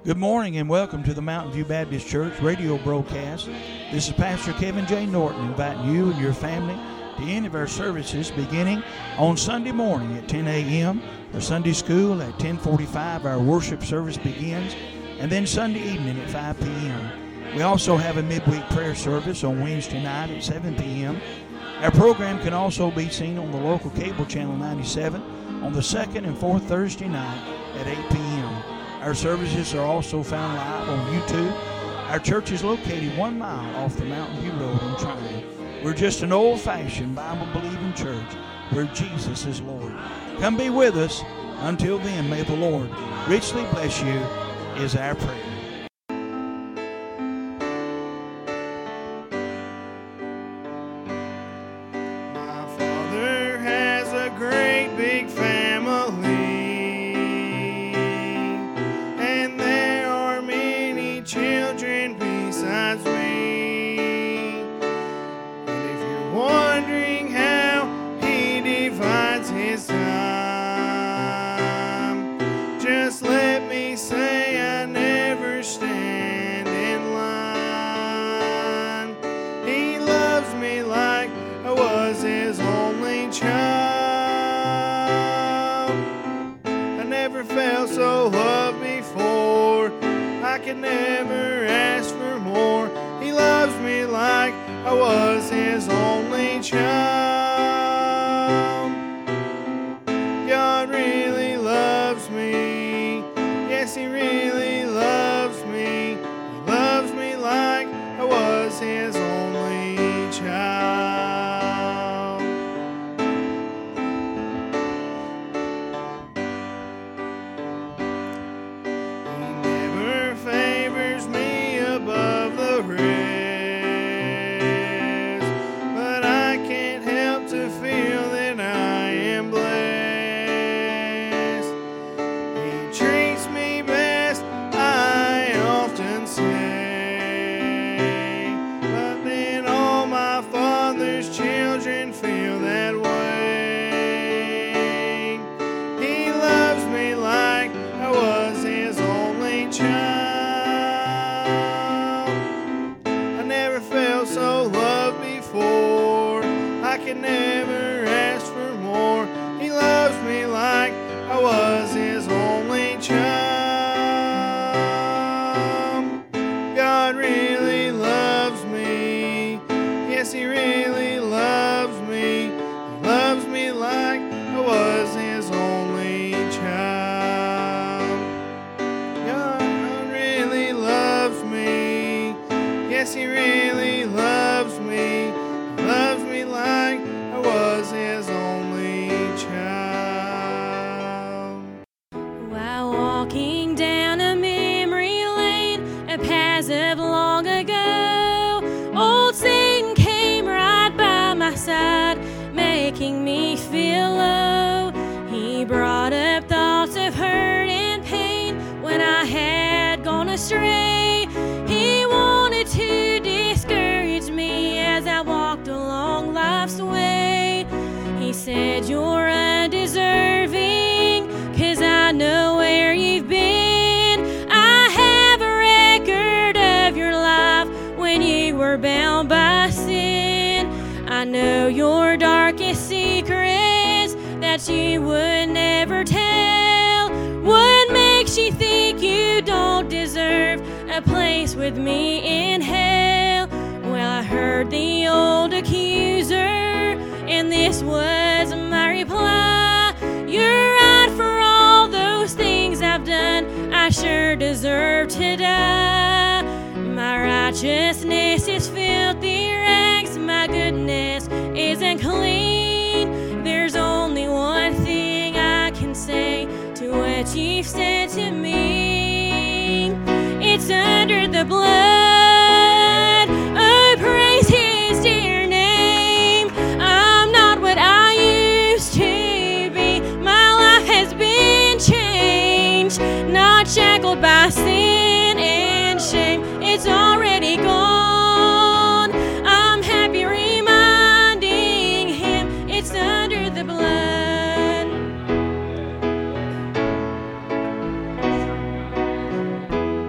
Good morning and welcome to the Mountain View Baptist Church radio broadcast. This is Pastor Kevin J. Norton inviting you and your family to any of our services beginning on Sunday morning at 10 a.m. for Sunday school. At 10:45 our worship service begins, and then Sunday evening at 5 p.m. We also have a midweek prayer service on Wednesday night at 7 p.m. Our program can also be seen on the local cable channel 97 on the second and fourth Thursday night at 8 p.m. Our services are also found live on YouTube. Our church is located 1 mile off the Mountain View Road in Tryon. We're just an old-fashioned Bible-believing church where Jesus is Lord. Come be with us. Until then, may the Lord richly bless you is our prayer. My Father has a great big family, and there are many children besides me. And if you're wondering how He divides His time, just let me say I never stand in line. He loves me like I was His only child. I never felt so loved before. I could never ask for more. He loves me like I was His only child. God really loves me. Yes, He really loves me. He loves me like I was His only child. He never favors me above the rest, but I can't help to feel that I am blessed. He treats me best, I often say, but then all my Father's children feel that way. He loves me like I was His only child. I never felt so loved before. I could never ask for more. He loves me like I was His only child. God really loves me. Yes, He really loves me. He loves me like I was His only child. God really loves me. Yes, He really loves me. He loves me like I was His only child. While walking down a memory lane, a path of long ago, old Satan came right by my side, making me feel low. He brought up thoughts of hurt and pain when I had gone astray. He wanted to discourage me as I walked along life's way. He said, "You're undeserving, 'cause I know where you've been. I have a record of your life when you were bound by sin. I know your darkest secrets that you would never tell. What makes you think you don't deserve a place with me in hell?" Well, I heard the old accuser, and this was my reply. "You're right for all those things I've done. I sure deserve to die. My righteousness is filthy rags. My goodness isn't clean. There's only one thing I can say to what you've said to me. It's under the blood. Oh, praise His dear name. I'm not what I used to be. My life has been changed, not shackled by sin and shame. It's already gone. I'm happy reminding Him it's under the blood."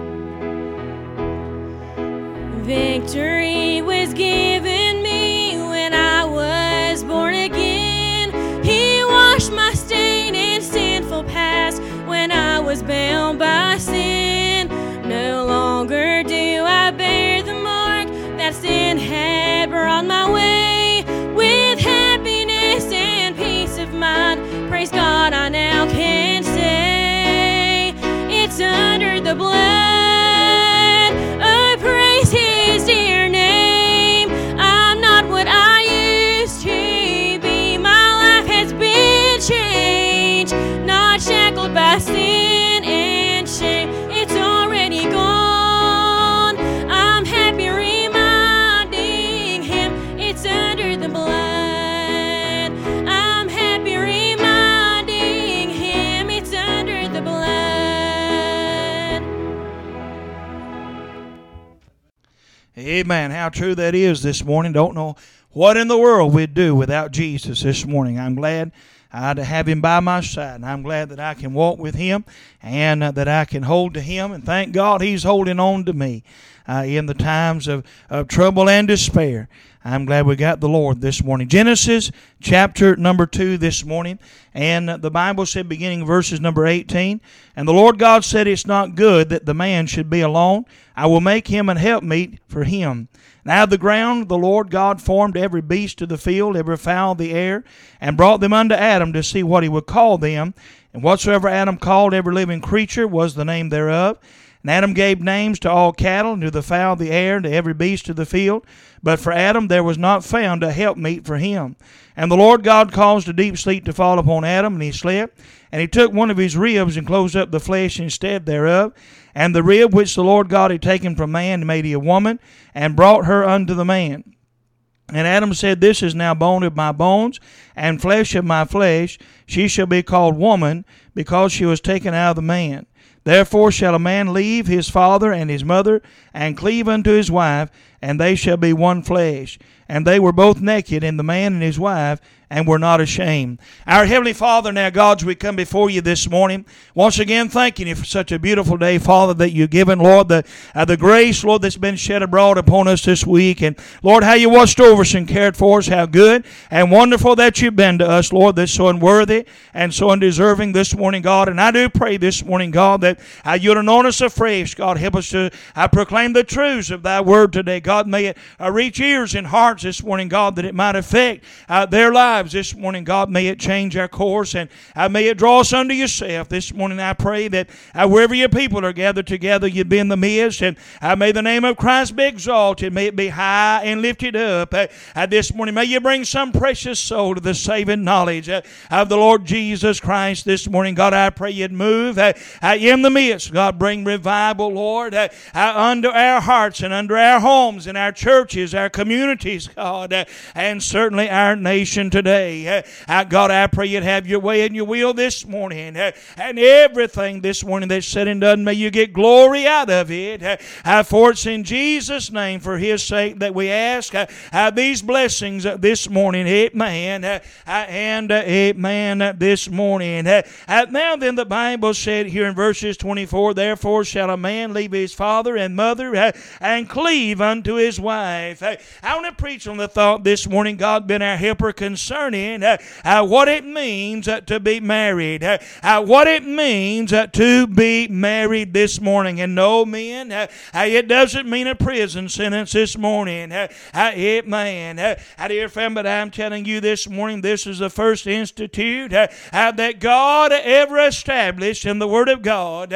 Victory was given me when I was born again. He washed my stain and sinful past when I was bound by sin. No longer do I bear the mark that sin had brought my way. With happiness and peace of mind, praise God, I now can say it's under the blood. Oh, praise His dear name. I'm not what I used to be. My life has been changed, not shackled by sin and shame. It's already gone. I'm happy reminding Him it's under the blood. I'm happy reminding Him it's under the blood. Amen. How true that is this morning. Don't know what in the world we'd do without Jesus this morning. I'm glad to have Him by my side, and I'm glad that I can walk with Him and that I can hold to Him, and thank God He's holding on to me in the times of trouble and despair. I'm glad we got the Lord this morning. Genesis chapter number 2 this morning, and the Bible said, beginning verses number 18, "And the Lord God said, It's not good that the man should be alone. I will make him an helpmeet for him. And out of the ground the Lord God formed every beast of the field, every fowl of the air, and brought them unto Adam to see what he would call them. And whatsoever Adam called every living creature was the name thereof. And Adam gave names to all cattle, and to the fowl of the air, and to every beast of the field. But for Adam there was not found a helpmeet for him. And the Lord God caused a deep sleep to fall upon Adam, and he slept. And he took one of his ribs, and closed up the flesh instead thereof. And the rib which the Lord God had taken from man made he a woman, and brought her unto the man. And Adam said, This is now bone of my bones, and flesh of my flesh. She shall be called woman, because she was taken out of the man. Therefore shall a man leave his father and his mother, and cleave unto his wife, and they shall be one flesh. And they were both naked, and the man and his wife, and were not ashamed." Our Heavenly Father, now, God, as we come before you this morning, once again thanking you for such a beautiful day, Father, that you've given, Lord, the grace, Lord, that's been shed abroad upon us this week. And, Lord, how you watched over us and cared for us, how good and wonderful that you've been to us, Lord, that's so unworthy and so undeserving this morning, God. And I do pray this morning, God, that you'd anoint us afresh, God. Help us to proclaim the truths of thy word today, God. May it reach ears and hearts this morning, God, that it might affect their lives this morning, God. May it change our course, and may it draw us unto yourself this morning. I pray that wherever your people are gathered together, you'd be in the midst, and may the name of Christ be exalted. May it be high and lifted up this morning. May you bring some precious soul to the saving knowledge of the Lord Jesus Christ this morning. God, I pray you'd move in the midst. God, bring revival, Lord, under our hearts and under our homes and our churches, our communities, God, and certainly our nation today. God, I pray you'd have your way and your will this morning, and everything this morning that's said and done, may you get glory out of it. For it's in Jesus' name, for His sake, that we ask these blessings this morning. Amen and amen this morning. Now then, the Bible said here in verses 24, "Therefore shall a man leave his father and mother and cleave unto his wife." I want to preach on the thought this morning, God been our helper, concerning what it means to be married. What it means to be married this morning. And no, men, it doesn't mean a prison sentence this morning. Amen. Dear friend, but I'm telling you this morning, this is the first institute that God ever established in the Word of God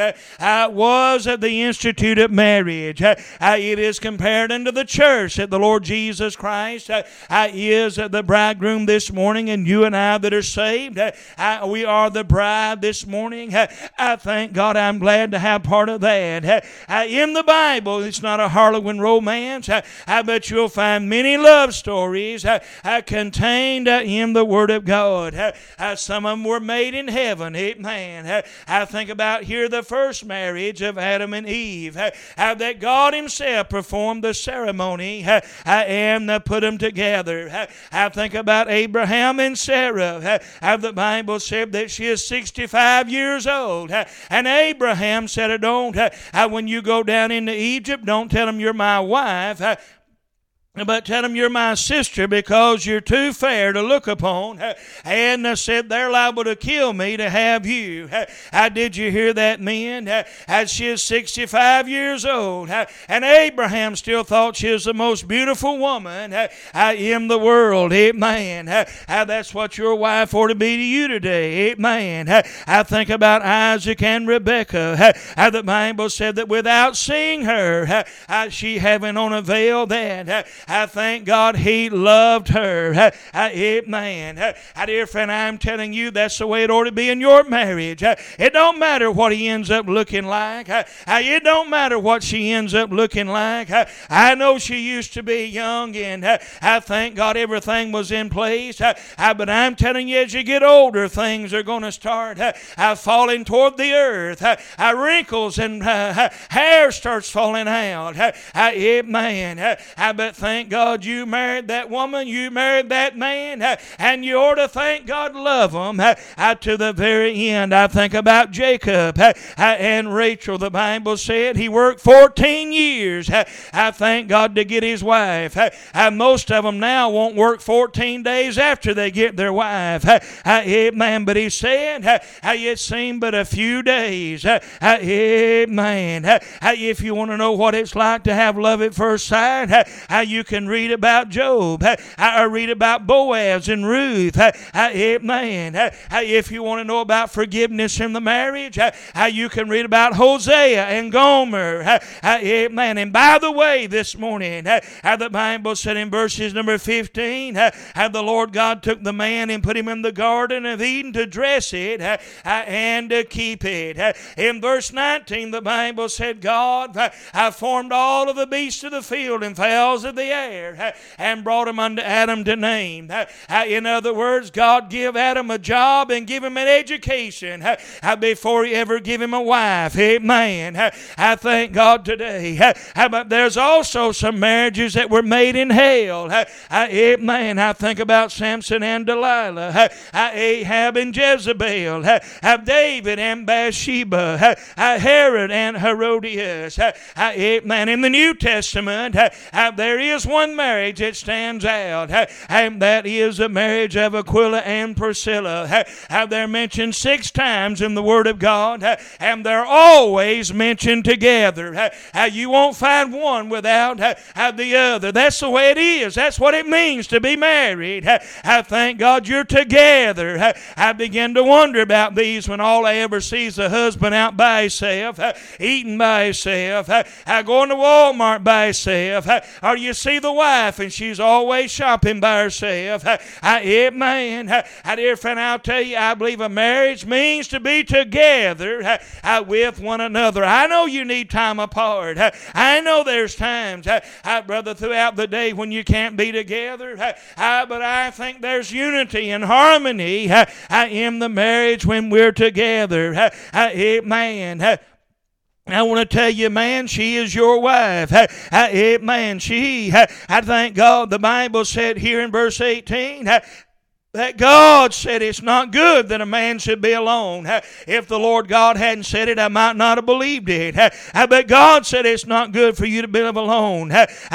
was the institute of marriage. It is compared unto the church that the Lord Jesus Christ is the bridegroom this morning, and you and I that are saved, we are the bride this morning. I thank God, I'm glad to have part of that. In the Bible, it's not a Harlequin romance, but you'll find many love stories contained in the Word of God. Some of them were made in heaven. Amen. I think about here the first marriage of Adam and Eve, that God Himself performed the ceremony and put them together. I think about Abraham Abraham and Sarah. The Bible said that she is 65 years old. And Abraham said, don't, when you go down into Egypt, don't tell them you're my wife. But tell them you're my sister because you're too fair to look upon. And said they're liable to kill me to have you. Did you hear that, men? She is 65 years old. And Abraham still thought she was the most beautiful woman in the world. Amen. That's what your wife ought to be to you today. Amen. I think about Isaac and Rebekah. The Bible said that without seeing her, she having on a veil that I thank God he loved her. Amen. Dear friend, I'm telling you that's the way it ought to be in your marriage. It don't matter what he ends up looking like. It don't matter what she ends up looking like. I know she used to be young and I thank God everything was in place. But I'm telling you, as you get older, things are going to start falling toward the earth. Wrinkles and hair starts falling out. Amen. But thank God you married that woman, you married that man, and you ought to thank God love them to the very end. I think about Jacob and Rachel. The Bible said he worked 14 years. I thank God to get his wife. Most of them now won't work 14 days after they get their wife. Amen. But he said it seemed but a few days. Amen. If you want to know what it's like to have love at first sight, you can read about Job. I read about Boaz and Ruth. Amen. If you want to know about forgiveness in the marriage, you can read about Hosea and Gomer. Amen. And by the way, this morning, the Bible said in verses number 15, the Lord God took the man and put him in the Garden of Eden to dress it and to keep it. In verse 19, the Bible said, God formed all of the beasts of the field and fowls of the air and brought him unto Adam to name. In other words, God give Adam a job and give him an education before he ever give him a wife. Amen. I thank God today. But there's also some marriages that were made in hell. Amen. I think about Samson and Delilah, Ahab and Jezebel, David and Bathsheba, Herod and Herodias. Amen. In the New Testament, there is one marriage that stands out, and that is the marriage of Aquila and Priscilla. They're mentioned 6 times in the Word of God, and they're always mentioned together. You won't find one without the other. That's the way it is. That's what it means to be married. I thank God you're together. I begin to wonder about these when all I ever see is the husband out by himself, eating by himself, going to Walmart by himself, or you see the wife and she's always shopping by herself. Amen. Dear friend, I'll tell you, I believe a marriage means to be together with one another. I know you need time apart. I know there's times, brother, throughout the day when you can't be together. But I think there's unity and harmony in the marriage when we're together. Amen. I want to tell you, man, she is your wife. Man, I thank God the Bible said here in verse 18, that God said it's not good that a man should be alone. If the Lord God hadn't said it, I might not have believed it. But God said it's not good for you to live alone.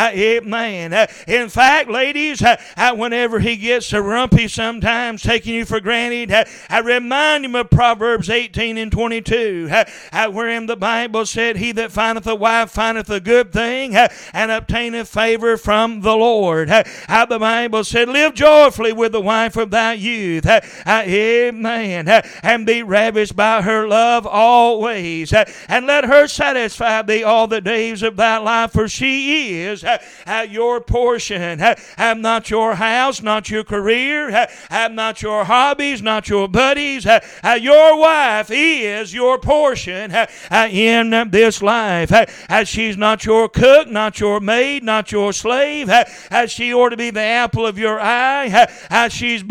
Amen. In fact, ladies, whenever he gets so grumpy sometimes, taking you for granted, I remind him of Proverbs 18 and 22, wherein the Bible said, he that findeth a wife findeth a good thing and obtaineth favor from the Lord. The Bible said, live joyfully with the wife of thy youth. Amen. And be ravished by her love always. And let her satisfy thee all the days of thy life, for she is your portion. Not your house, not your career, not your hobbies, not your buddies. Your wife is your portion in this life. She's not your cook, not your maid, not your slave. She ought to be the apple of your eye. She's bought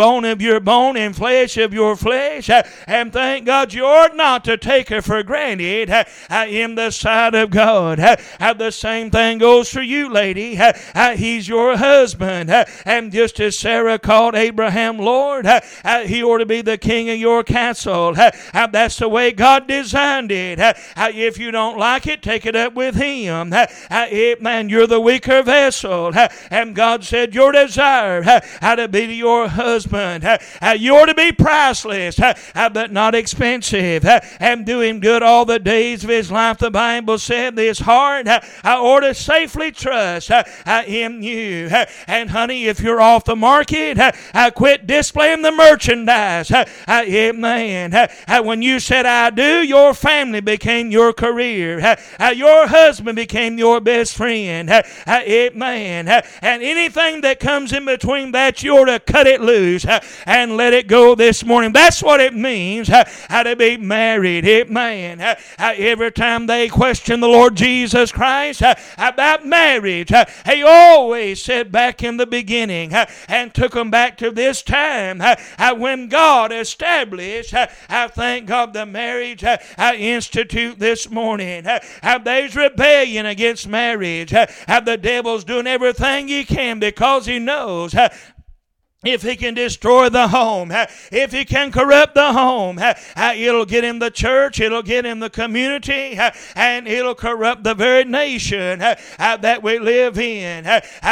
bone of your bone and flesh of your flesh. And thank God you ought not to take her for granted in the sight of God. The same thing goes for you, lady. He's your husband. And just as Sarah called Abraham Lord, he ought to be the king of your castle. That's the way God designed it. If you don't like it, take it up with him. Man, you're the weaker vessel. And God said your desire to be your husband. You ought to be priceless, but not expensive. And do him good all the days of his life. The Bible said this heart ought to safely trust in you. And honey, if you're off the market, quit displaying the merchandise. Amen. When you said I do, your family became your career. Your husband became your best friend. Amen. And anything that comes in between that, you ought to cut it loose and let it go this morning. That's what it means to be married. Amen. Every time they question the Lord Jesus Christ about marriage, he always said back in the beginning and took them back to this time when God established, I thank God, the marriage institute this morning. There's rebellion against marriage. The devil's doing everything he can because he knows if he can destroy the home, if he can corrupt the home, it'll get in the church, it'll get in the community, and it'll corrupt the very nation that we live in.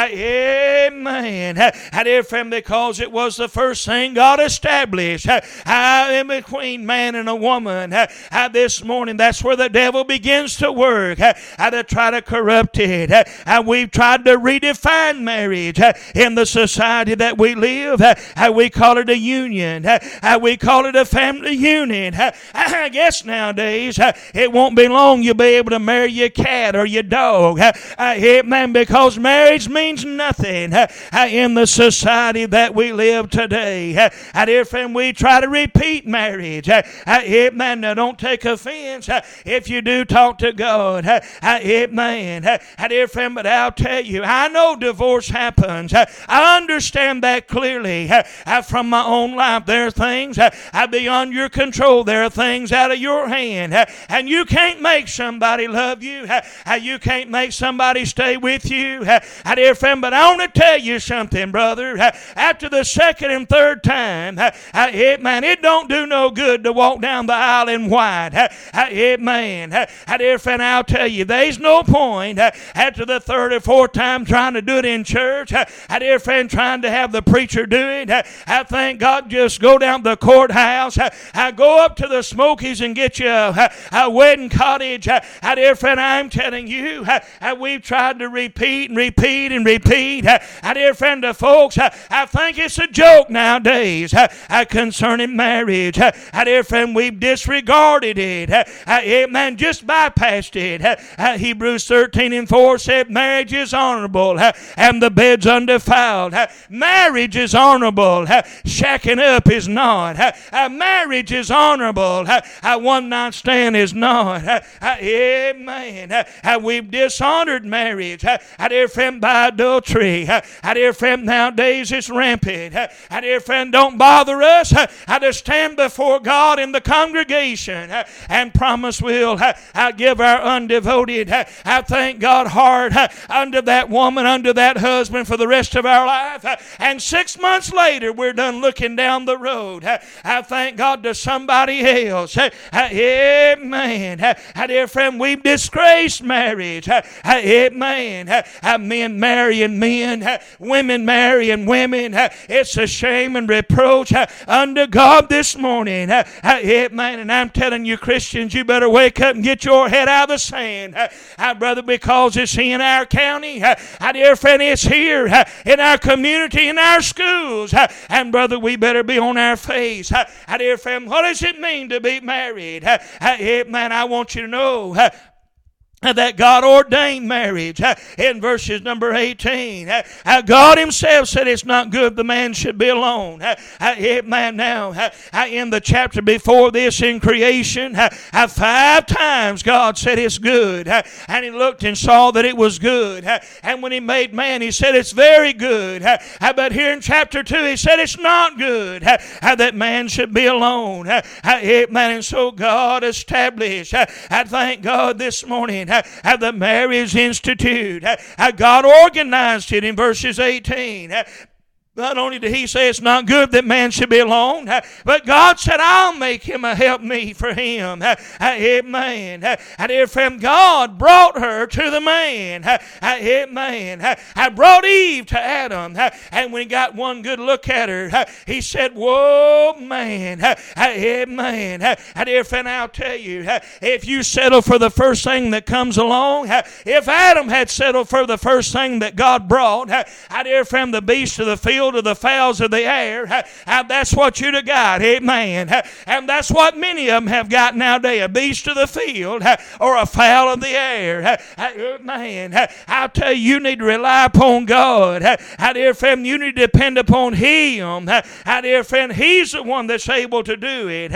Amen. Dear friend, because it was the first thing God established in between man and a woman. This morning, that's where the devil begins to work, to try to corrupt it. We've tried to redefine marriage in the society that we live. We call it a union. We call it a family union. I guess nowadays it won't be long you'll be able to marry your cat or your dog. Amen. Because marriage means nothing in the society that we live today. Dear friend, we try to repeat marriage. Amen. Now don't take offense if you do talk to God. Amen. Dear friend, but I'll tell you, I know divorce happens. I understand that clearly from my own life. There are things beyond your control. There are things out of your hand. And you can't make somebody love you. You can't make somebody stay with you. Dear friend, but I want to tell you something, brother. After the second and third time, it don't do no good to walk down the aisle in white. Amen. Dear friend, I'll tell you, there's no point after the third or fourth time trying to do it in church. Dear friend, trying to have the preacher do it. I thank God, just go down to the courthouse. Go up to the Smokies and get you a wedding cottage. Dear friend, I'm telling you, we've tried to repeat and repeat and repeat. Dear friend, to folks, I think it's a joke nowadays concerning marriage. Dear friend, we've disregarded it. Amen. Just bypassed it. Hebrews 13:4 said marriage is honorable and the bed's undefiled. Marriage is honorable. Shacking up is not. Marriage is honorable. One night stand is not. Amen. We've dishonored marriage. Dear friend, by adultery. Dear friend, nowadays it's rampant. Dear friend, don't bother us to stand before God in the congregation and promise we'll give our undevoted, thank God, heart unto that woman, unto that husband for the rest of our life. And 6 months later, we're done looking down the road. I thank God to somebody else. Amen. Dear friend, we've disgraced marriage. Amen. Men marrying men, women marrying women. It's a shame and reproach unto God this morning. Amen. And I'm telling you, Christians, you better wake up and get your head out of the sand. Brother, because it's in our county. Dear friend, it's here in our community, in our schools. And brother, we better be on our face. Dear friend, what does it mean to be married? Man, I want you to know that God ordained marriage in verses number 18. God himself said it's not good the man should be alone. Man, now in the chapter before this in creation, 5 times God said it's good, and he looked and saw that it was good, and when he made man he said it's very good, but here in chapter 2 he said it's not good that man should be alone. And so God established, I thank God this morning, the Marriage Institute. God organized it in verses 18. Not only did he say it's not good that man should be alone, but God said, I'll make him a helpmeet for him. Amen. And dear friend, God brought her to the man. Amen. I brought Eve to Adam. And when he got one good look at her, he said, whoa, man. Amen. And dear friend, I'll tell you, if you settle for the first thing that comes along, if Adam had settled for the first thing that God brought, dear friend, the beasts of the field, to the fowls of the air, that's what you'd have got. Amen. And that's what many of them have got nowadays, a beast of the field or a fowl of the air. Amen. I'll tell you, you need to rely upon God. Dear friend, you need to depend upon him. Dear friend, he's the one that's able to do it.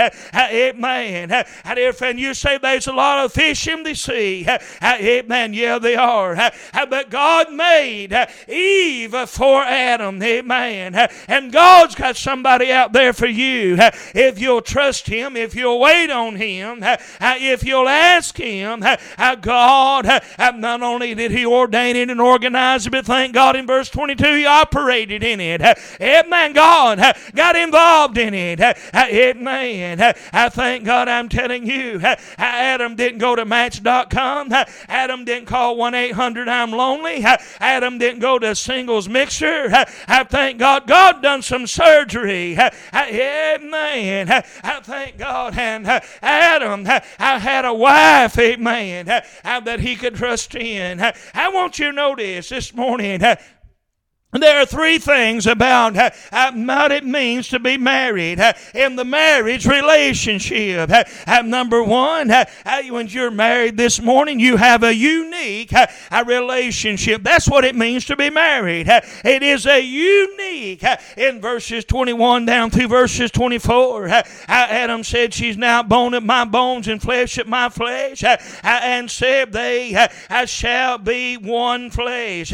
Amen. Dear friend, you say there's a lot of fish in the sea. Amen. Yeah, they are. But God made Eve for Adam. Amen. And God's got somebody out there for you. If you'll trust him, if you'll wait on him, if you'll ask him, God, not only did he ordain it and organize it, but thank God in verse 22 he operated in it. Amen. God got involved in it. Amen. I thank God, I'm telling you, Adam didn't go to Match.com. Adam didn't call 1-800-I'm-lonely. Adam didn't go to Singles Mixer. I thank God done some surgery. Amen. I thank God. And Adam had a wife, amen, that he could trust in. I want you to notice this morning, there are 3 things about what it means to be married in the marriage relationship. Number 1, when you're married this morning, you have a unique relationship. That's what it means to be married. It is a unique, in verses 21 down through verses 24, Adam said, she's now bone of my bones and flesh of my flesh, and said they shall be one flesh.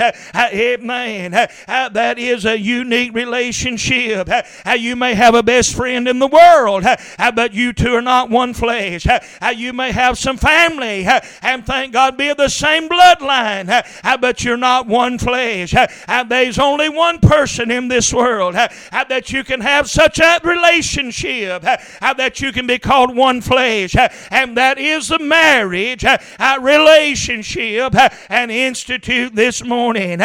Amen. That is a unique relationship. You may have a best friend in the world, but you two are not one flesh. You may have some family, and thank God be of the same bloodline, but you're not one flesh. There's only one person in this world that you can have such a relationship that you can be called one flesh, and that is the marriage relationship and institute this morning.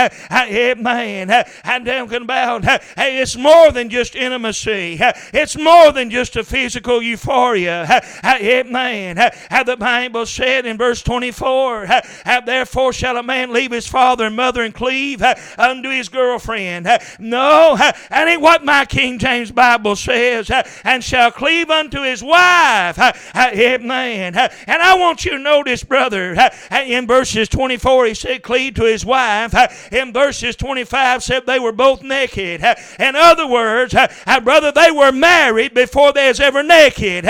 Amen. And talking about, hey, it's more than just intimacy. It's more than just a physical euphoria. Amen. The Bible said in verse 24, therefore shall a man leave his father and mother and cleave unto his girlfriend. No, that ain't what my King James Bible says. And shall cleave unto his wife. Amen. And I want you to notice, brother, in verses 24 he said cleave to his wife. In verses 25 said they were both naked. In other words, brother, they were married before they was ever naked.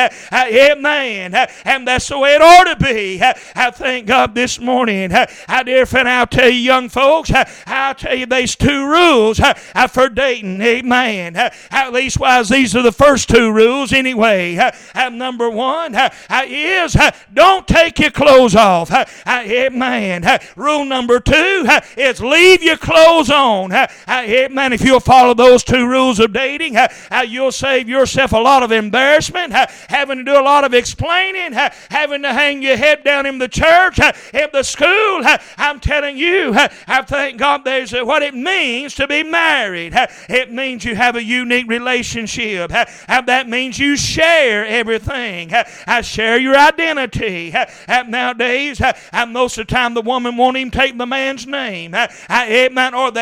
Amen. And that's the way it ought to be. I thank God this morning. Dear friend, I'll tell you, young folks, I'll tell you there's 2 rules for dating. Amen. At least, these are the first 2 rules anyway. Number 1 is don't take your clothes off. Amen. Rule number 2 is leave your clothes on. Amen. If you'll follow those 2 rules of dating, you'll save yourself a lot of embarrassment, having to do a lot of explaining, having to hang your head down in the church, in the school. I'm telling you, I thank God there's what it means to be married. It means you have a unique relationship. That means you share everything. Share your identity. Nowadays, most of the time the woman won't even take the man's name. Amen. Or they half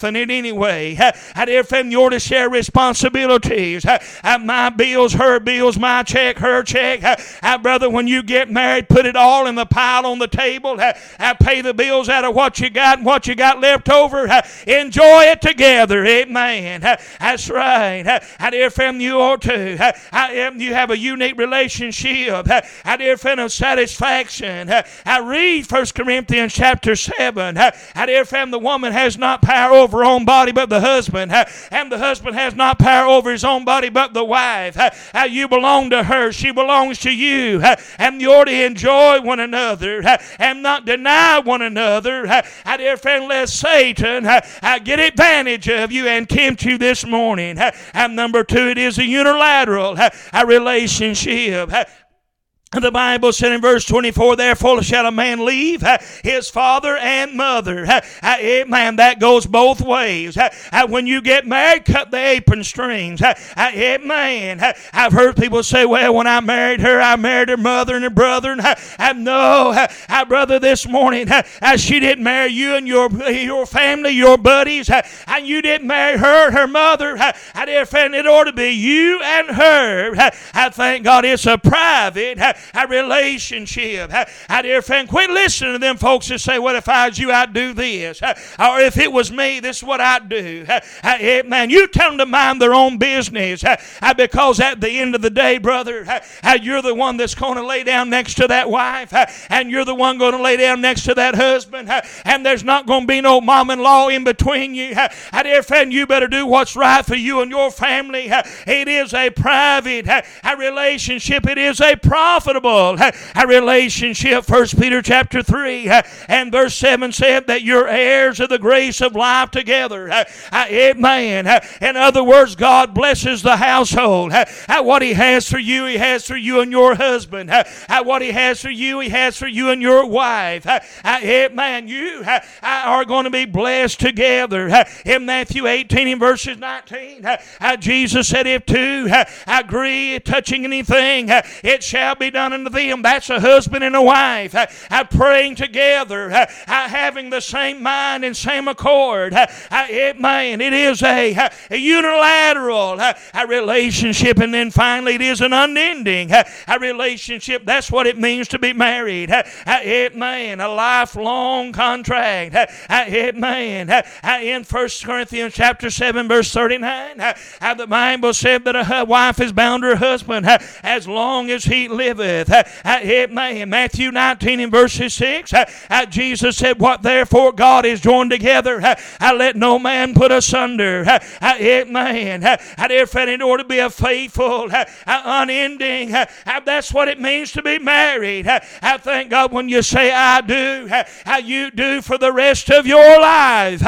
in it anyway. Dear friend, you ought to share responsibilities. My bills, her bills, my check, her check. Brother, when you get married, put it all in the pile on the table. Pay the bills out of what you got and what you got left over. Enjoy it together. Amen. That's right. Dear friend, you ought to. You have a unique relationship. Dear friend, of satisfaction. Read 1 Corinthians chapter 7. Dear friend, the woman has not power over her own body but the husband. And the husband has not power over his own body but the wife. You belong to her. She belongs to you. And you ought to enjoy one another and not deny one another. Dear friend, lest Satan get advantage of you and tempt you this morning. And number two, it is a unilateral relationship. The Bible said in verse 24, therefore shall a man leave his father and mother. Amen. That goes both ways. When you get married, cut the apron strings. Amen. I've heard people say, well, when I married her mother and her brother. No, brother, this morning, she didn't marry you and your family, your buddies, and you didn't marry her mother. Dear friend, it ought to be you and her. I thank God it's a private relationship. Dear friend, quit listening to them folks that say, well, if I was you, I'd do this. Or if it was me, this is what I'd do. Man, you tell them to mind their own business. Because at the end of the day, brother, you're the one that's going to lay down next to that wife. And you're the one going to lay down next to that husband. And there's not going to be no mom-in-law in between you. Dear friend, you better do what's right for you and your family. It is a private relationship. It is a profitable relationship. 1 Peter chapter 3 and verse 7 said that you're heirs of the grace of life together. Amen. In other words, God blesses the household. What He has for you, He has for you and your husband. What He has for you, He has for you and your wife. Amen. You are going to be blessed together. In Matthew 18 and verses 19, Jesus said, if two agree touching anything, it shall be done unto them. That's a husband and a wife praying together, having the same mind and same accord. Amen. It is a unilateral relationship, and then finally it is an unending relationship. That's what it means to be married. Amen. A lifelong contract. Amen. In 1 Corinthians chapter 7 verse 39, the Bible said that a wife is bound to her husband as long as he liveth. Amen. Matthew 19 and verses 6, Jesus said, what therefore God is joined together, let no man put asunder. Amen. Dear friend, in order to be a faithful, unending, that's what it means to be married. I thank God when you say I do, you do for the rest of your life.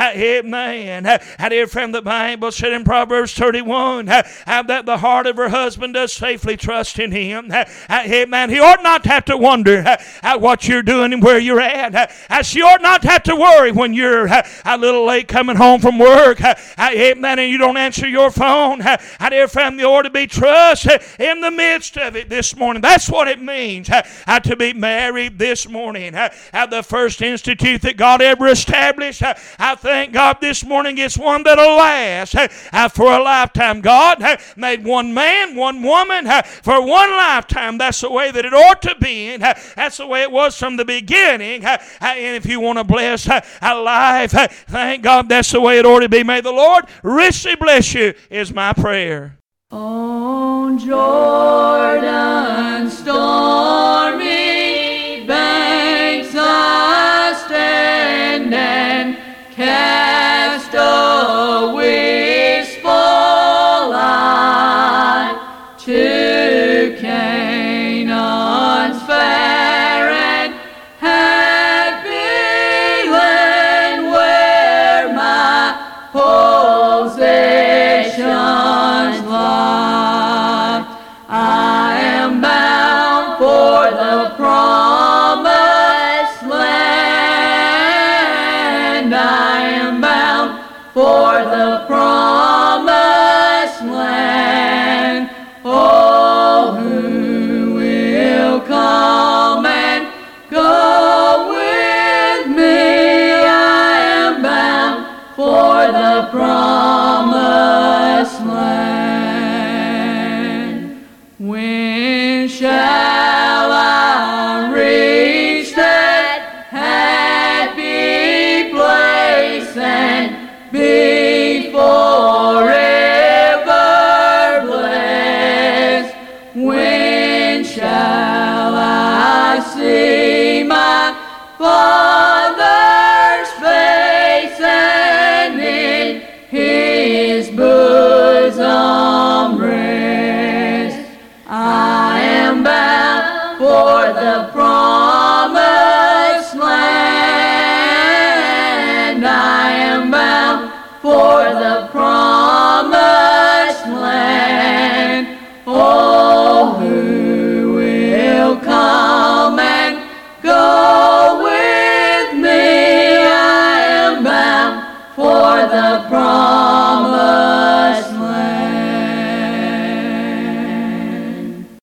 Amen. Dear friend, the Bible said in Proverbs 31 that the heart of her husband does safely trust in him. Amen. He ought not to have to wonder what you're doing and where you're at. She ought not to have to worry when you're a little late coming home from work. Amen. And you don't answer your phone. Dear friend, there ought to be trust in the midst of it this morning. That's what it means to be married this morning. The first institute that God ever established, I thank God this morning it's one that'll last for a lifetime. God made one man, one woman for one lifetime. That's the way that it ought to be. That's the way it was from the beginning. And if you want to bless a life, thank God that's the way it ought to be. May the Lord richly bless you is my prayer. On Jordan's stormy banks I stand and cast a wistful eye to Canaan's fair and happy land where my possessions lie. I am bound for the promised land. When shall I reach that happy place and be forever blessed? When shall I see my Father